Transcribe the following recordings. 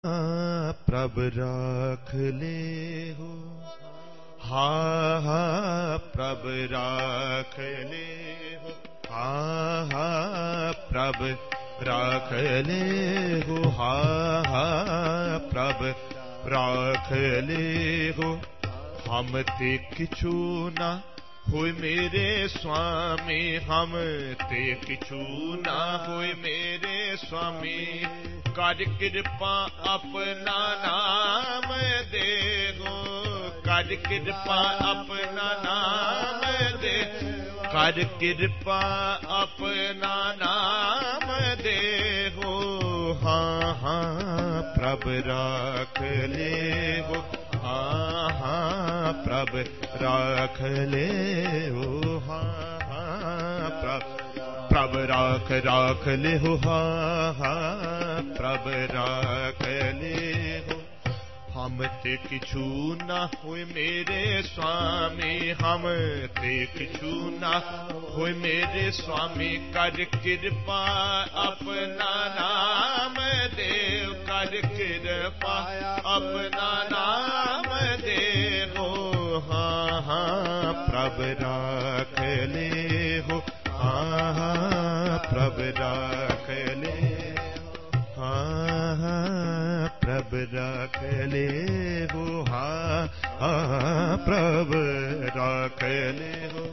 प्रभ राख ले हो, हा हा प्रभ राख ले हो, हा हा प्रभ राख ले हो, हा हा प्रभ राख ले हो। हम ते किछु ना होय मेरे स्वामी, हम ते किछु ना होय मेरे स्वामी। कर कृपा अपना नाम देगो, कर कृपा अपना नाम दे, कर कृपा अपना नाम देगो। हाँ हाँ प्रभ राख ले हो, हाँ हाँ प्रभ राख ले हो, हाँ हाँ प्रभ राख ले हो, हाँ हाँ प्रभ राख ले हो। हम ते किछु ना होय मेरे स्वामी, हम ते किछु ना होय मेरे स्वामी। कर कृपा अपना नाम देव, कर कृपा अपना नाम देव। हाँ हाँ प्रभ राख ले हो, हाँ हाँ प्रभ राख ले, हाँ हाँ प्रभ राख ले हो, हाँ हाँ प्रभ राख ले हो।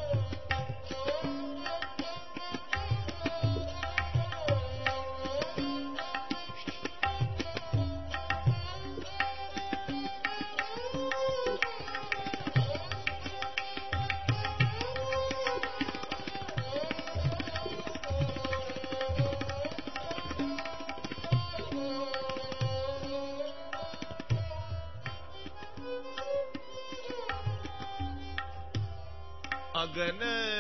अगन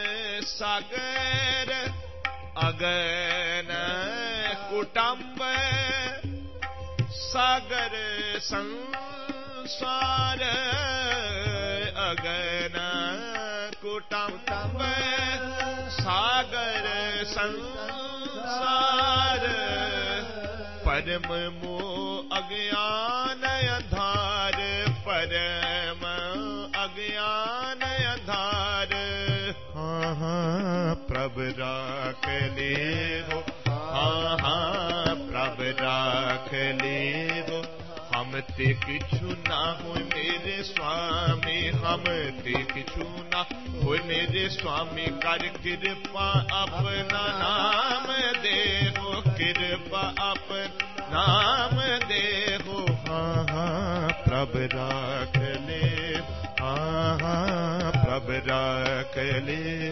सागर अगन कुटुंब, सागर संसार अगन कुटुंब, सागर संसार। परम मोह अज्ञान अंधार, परम अज्ञान अंधार। हाँ हाँ प्रभ राख ले हो, हाँ हाँ प्रभ राख ले हो। हम ते किछु ना होय मेरे स्वामी, हम ते किछु ना होय मेरे स्वामी। कर कृपा अपना नाम देहो, कृपा अपना नाम देहो। हाँ हाँ प्रभ राख ले, हाँ हाँ प्रभ राख ले।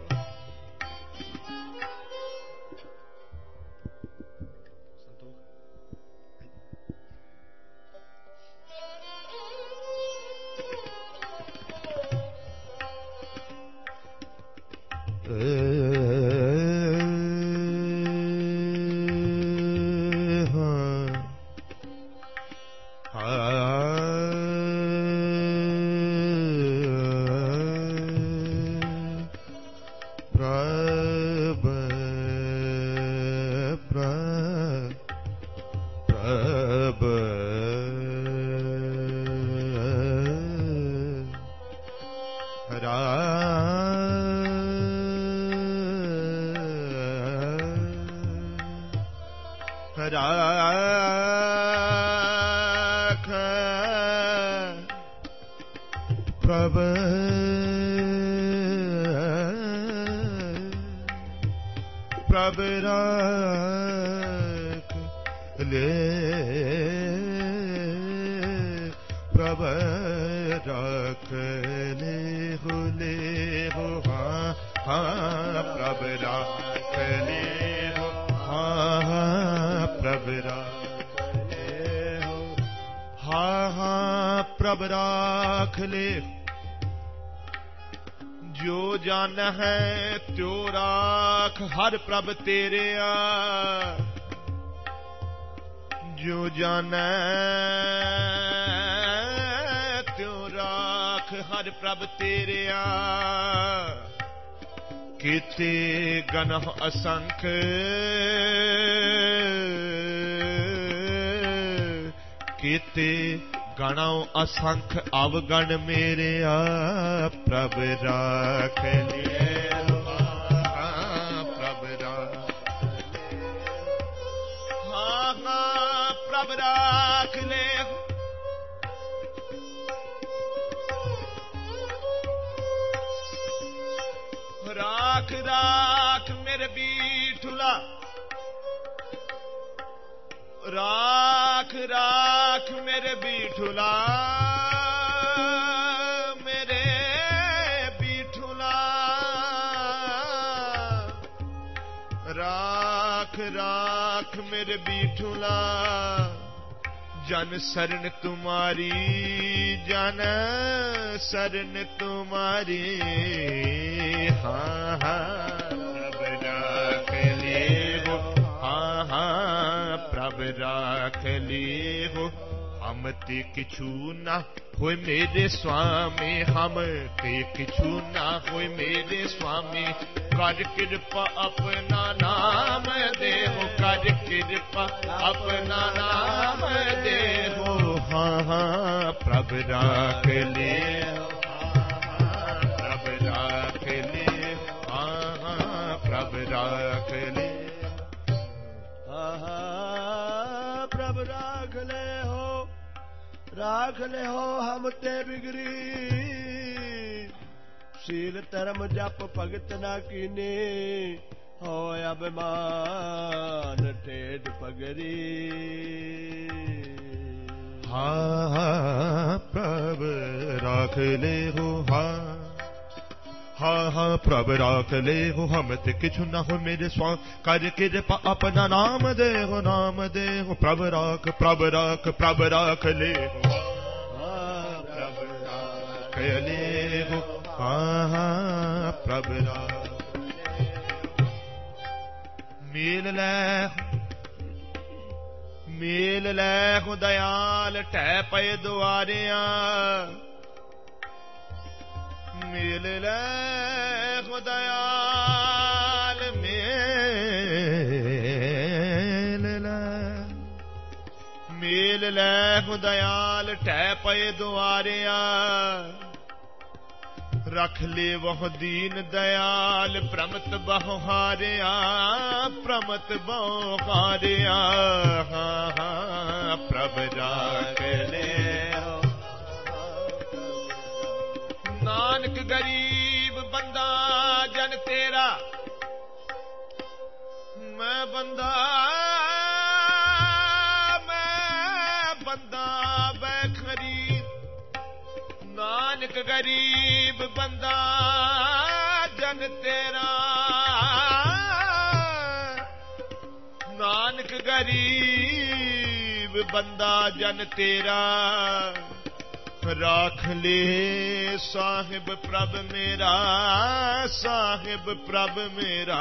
प्रभ राख ले, प्रभ राख ले हो, हाँ हाँ प्रभ राख ले हो, हाँ हाँ प्रभ राख ले हो, हाँ हाँ प्रभ राख ले। जो जान है त्यो राख हर प्रभ तेरे आ, जो जान त्यो राख हर प्रभ तेरे आ। कीते गनह असंख्य कीते गणों असंख अवगण मेरे प्रभ राख लिए प्रभ राख ले राख राख मेरे बीठुला राख राख मेरे बीठुला मेरे बीठुला राख राख मेरे बीठुला जन शरण तुम्हारी जन शरण तुम्हारी हाँ हाँ प्रभ राख ले हो हाँ हाँ प्रभ राख ले हो हम ते किछु ना होय मेरे स्वामी हम ते किछु ना होय मेरे स्वामी कर कृपा अपना नाम दे हो कर कृपा अपना नाम दे हो हाँ हाँ प्रभ राख ले प्रभ राख ले हाँ हाँ प्रभ राख ले हाँ हाँ प्रभ राख ले हो हम ते बिगड़ी शील धर्म जप भगत ना कीने हो अभिमान ठेठ पगरी हाँ हाँ प्रभ राख ले हो हाँ हाँ हाँ प्रभ राख ले हो हम ते किछु न हो मेरे स्वामी कर कृपा अपना नाम दे हो प्रभ राख ले हो प्रभ राख ले हो हाँ हाँ प्रभ राख मेल ले हो दयाल टह पए दुआरिया मेल ले हो दयाल मेल ले हो दयाल टह पए दुआरिया रख ले वह दीन दयाल प्रमत बहु हारिया प्रमत बहु हारिया हाँ हाँ प्रभ राख ले नानक गरीब बंदा जन तेरा मैं बंदा खरीद नानक गरीब बंदा जन तेरा नानक गरीब बंदा जन तेरा राख ले साहिब प्रभ मेरा साहिब प्रभ मेरा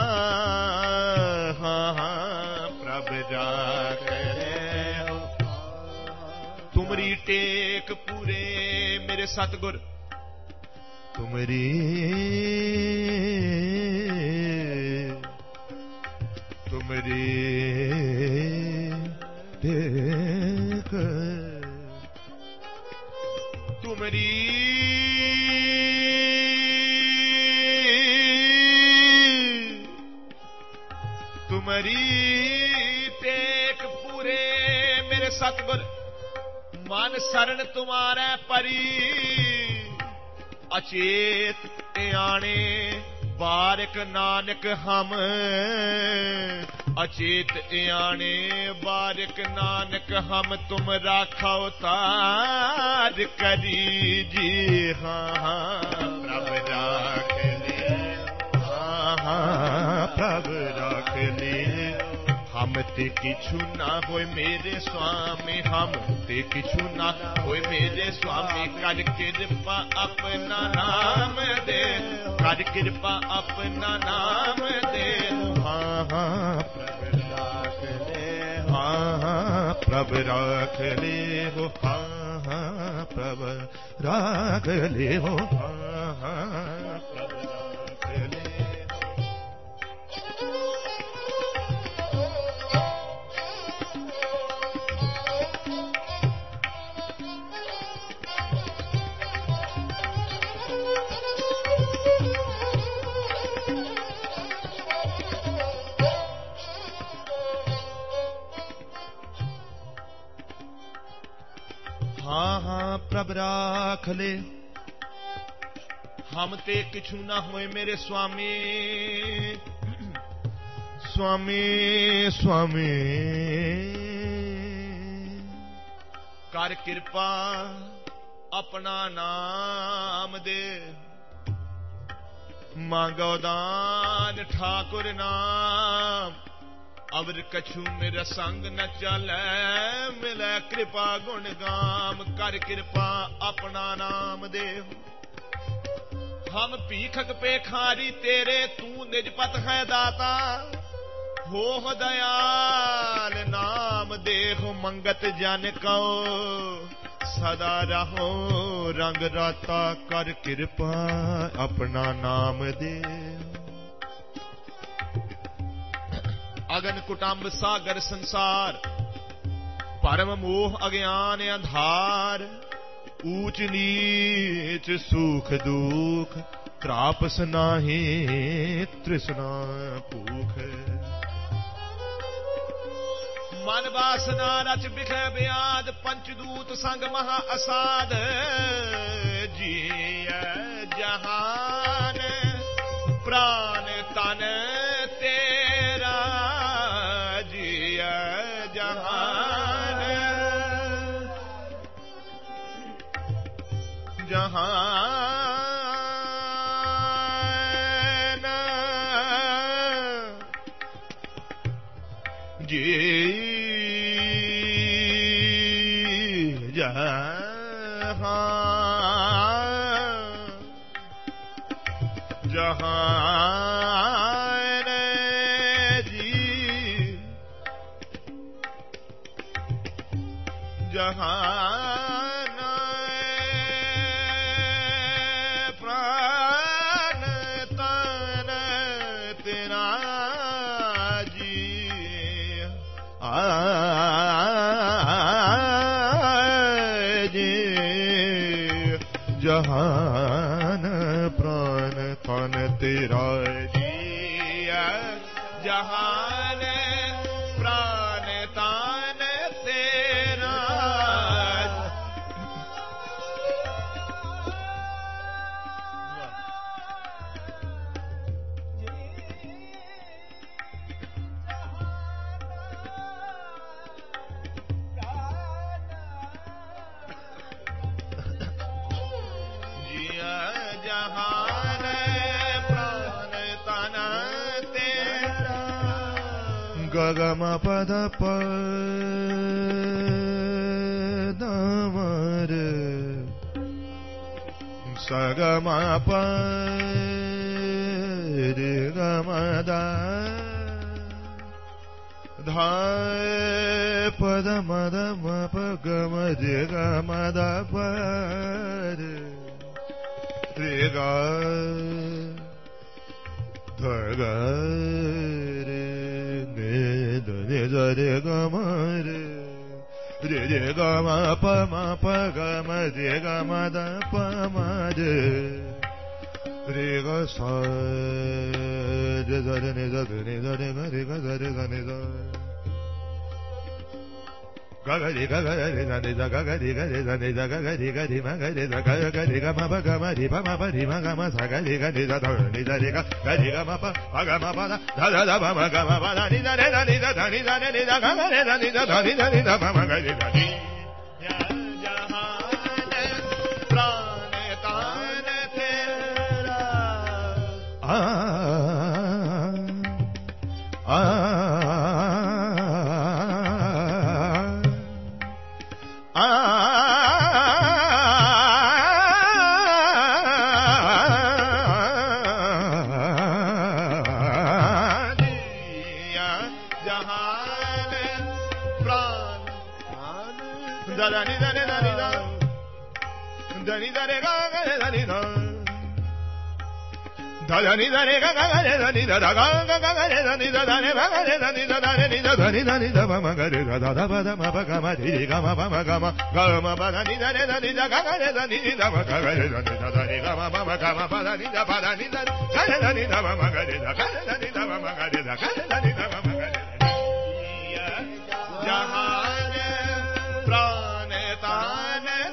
हाँ हाँ प्रभ राख ले तुमरी टेक पूरे मेरे सतगुर तुमरी टेक तुमरी टेक पूरे मेरे सतगुर मन शरण तुम्हारे परी अचेत आने बारिक नानक हम अचेत आने बारिक नानक हम तुम राखो तार करी जी हाँ हाँ प्रभ राख ले हाँ हाँ प्रभ राख ले हम ते किछु ना होय मेरे स्वामी हम ते किछु ना होय मेरे स्वामी कर कृपा अपना नाम दे कर कृपा अपना नाम दे हाँ हाँ प्रभ राख ले हाँ हाँ प्रभ राख ले हो हाँ हाँ प्रभ राख ले हो हाँ हाँ प्रभ राख ले हाँ हाँ प्रभ राख ले, हम ते किछु न होए मेरे स्वामी। स्वामी स्वामी कर कृपा अपना नाम दे, मांगो दान ठाकुर नाम। अवर कछु मेरा संग न चले, मिले कृपा गुण गाम। कर कृपा अपना नाम दे, हम पीखक पेखारी तेरे, तू निज पत है दाता। हो दयाल नाम देहो, मंगत जन को सदा रहो रंग राता। कर कृपा अपना नाम दे, अगन कुटुंब सागर संसार। परम मोह अज्ञान अंधार, ऊंच नीच सुख दुख। त्रापस नाही तृष्णा भूख, मन वासना रच बिख ब्याद। पंचदूत संग महा असाध, जिय जहान प्राण तन तेरा। जिय जहान जहान जी जहान जहान जी जहान प्राण तन तेरा जी। जहान प्राण तन तेरा जिया। जहान प्राण तन तेरा। जहान प्राण तन तेरा। गगम पद पदमर सगम पद गमद धाय पद मद मप गम गमद पद रे गा ध गा रे ने ध ने ध रे गा म रे रे गा म प ग म रे गा म द प म रे गा सा रे ध रे ने ध ने ध रे गा रे गा ध रे गा ने ध ga ga ri ga ga ri ga ni da ga ga ri ga ri da ni da ga ga ri ga ri ma ga ri da ga ga ri ga ma ba ga ma ri pa ma pa ri ma ga ma sa ga ri ga ni da da ni da ri ga ri ga ma pa ga ma pa da da ba ma ga ma pa da ni da re da ni da da ni da re ni da ga ga re da ni da da ni da ma ma ga ri ga ni ya jahan प्राण तान तेरा। Dani dani ga ga dani da dani dani ga ga dani da ga ga ga dani da dani ba ga dani da dani da dani dani da ba ma ga da da da ba da ma ba ga ma ri ga ma ba ma ga ma ba dani da dani da ga ga dani da ba ga ga dani da dani ga ma ba ma ga ma ba dani da ba dani da ga dani da ba ma ga da ga dani da ba ma ga da ga dani da ba ma ga jahan pran tan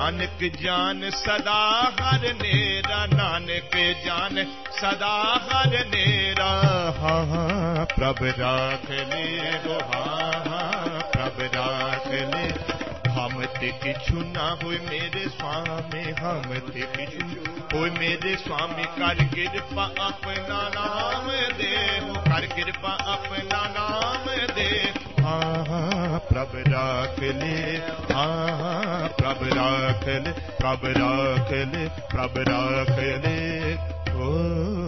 Nanak जान सदा हर नेरा, नानक जान सदा हर नेरा। हाँ प्रभ राख ले गो, हाँ प्रभ राख ले। हम ते किछु ना होय मेरे स्वामी, हम ते किछु होय मेरे स्वामी। कर कृपा अपना नाम दे, कर कृपा अपना नाम दे। हाँ प्रभ राख ले, हाँ प्रभ राख ले, प्रभ राख ले, प्रभ राख ले। ओ